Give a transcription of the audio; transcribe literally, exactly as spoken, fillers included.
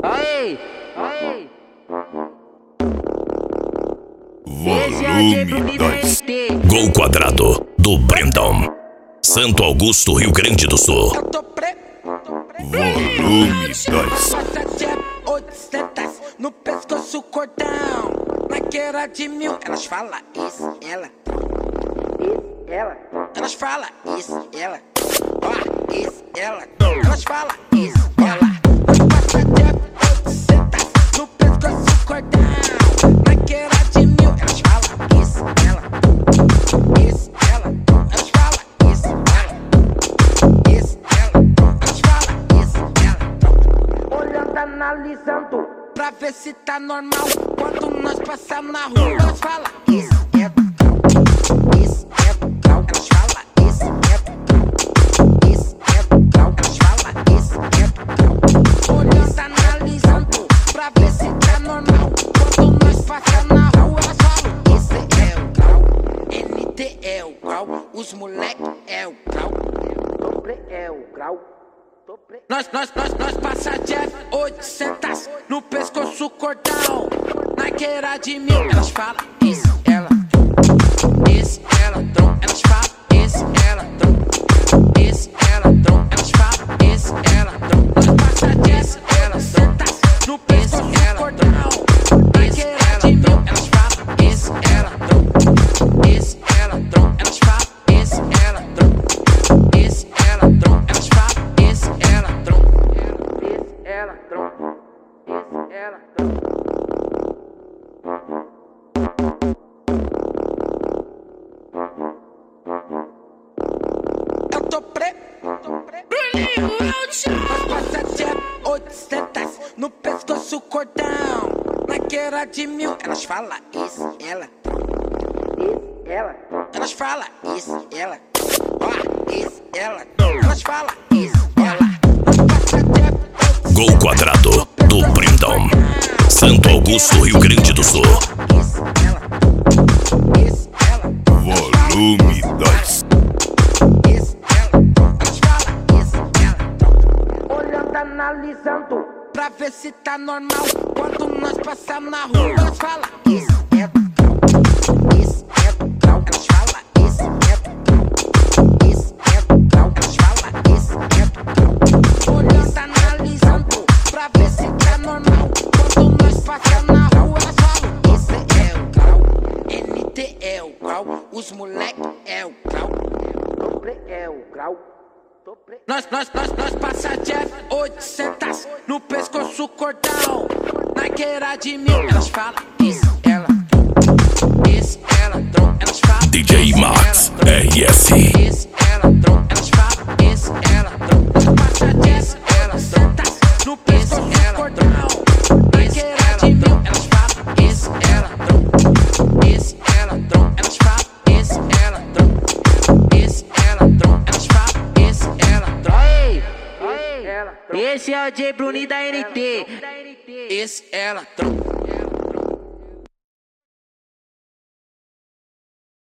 Aí, aí. Volume dois. Gol Quadrado do Brandão, Santo Augusto, Rio Grande do Sul. Eu tô pre... Volume dois. oitocentos no pescoço, cordão. Naquela de mil, elas falam isso, ela. Isso, ela. Elas falam isso, ela. Ó, isso, ela. Elas falam isso, ela. Passa de oitocentos no pescoço, cordão. Naquela de mil, elas falam isso, ela. Isso, ela. Elas falam isso, ela. Isso, ela. Elas falam isso, ela. Olhando, analisando, pra ver se tá normal. Quando nós passamos na rua, elas falam isso é do grau, isso é do grau. Elas falam isso é do grau, isso é do grau. Elas falam isso é do grau. Olhando, analisando, pra ver se tá normal. Quando nós passamos na rua, elas falam isso é o grau. N T é o grau, os moleque é o grau. Dobre é o grau. Nós, nós, nós, nós passa de oitocentos no pescoço, cordão. Naquela de mil, elas falam isso, ela. Isso, ela, tron. Elas falam isso, ela, tron. Isso, ela, tron. Elas falam isso, ela, tron. Nós passa de oitocentos no pescoço, cordão. Naquela de mil, elas falam isso, ela, tron. Isso, ela, tron. Elas falam isso, ela, tron. Isso, ela, tron. Elas falam isso, ela, tron. Isso, ela, tron. Isso, ela, tron. Eu tô pre... Passa de oitocentos no pescoço, cordão. Naquela de mil, elas falam isso, ela. Isso, ela. Elas falam isso, ela. Ó, isso, ela. Elas falam isso, ela. Gol Quadrado do Brandão, Santo Augusto, Rio Grande do Sul. Isso, ela. Isso, ela. Volume dois. Isso, ela. Elas falam isso, ela. Olhando, analisando, pra ver se tá normal. Quando nós passamos na rua, elas falam isso é do grau. Isso é do grau. Elas falam isso é do grau. Isso é do grau. Elas falam isso é do grau. Olhando, analisando, pra ver se tá normal. Quando nós passamos na rua, elas falam isso é o grau. N T é o grau, os moleque é o grau. Dobre é o grau. Nós, nós, nós, nós passa de oitocentos no pescoço, cordão. Naquela de mil, elas falam isso, ela. Isso, ela, tron. Elas falam D J Max R S. isso, ela, tron. Elas falam isso, ela, tron. Nós passa de oitocentos no pescoço, cordão. Naquela de mil, elas falam isso, ela, tron. Isso, ela, tron. Elas falam isso, ela, tron. Isso, ela, tron. Elas falam isso, ela, tron. Aí, Ela, tron. esse é o J Bruninho da N T. Esse, ela, tron.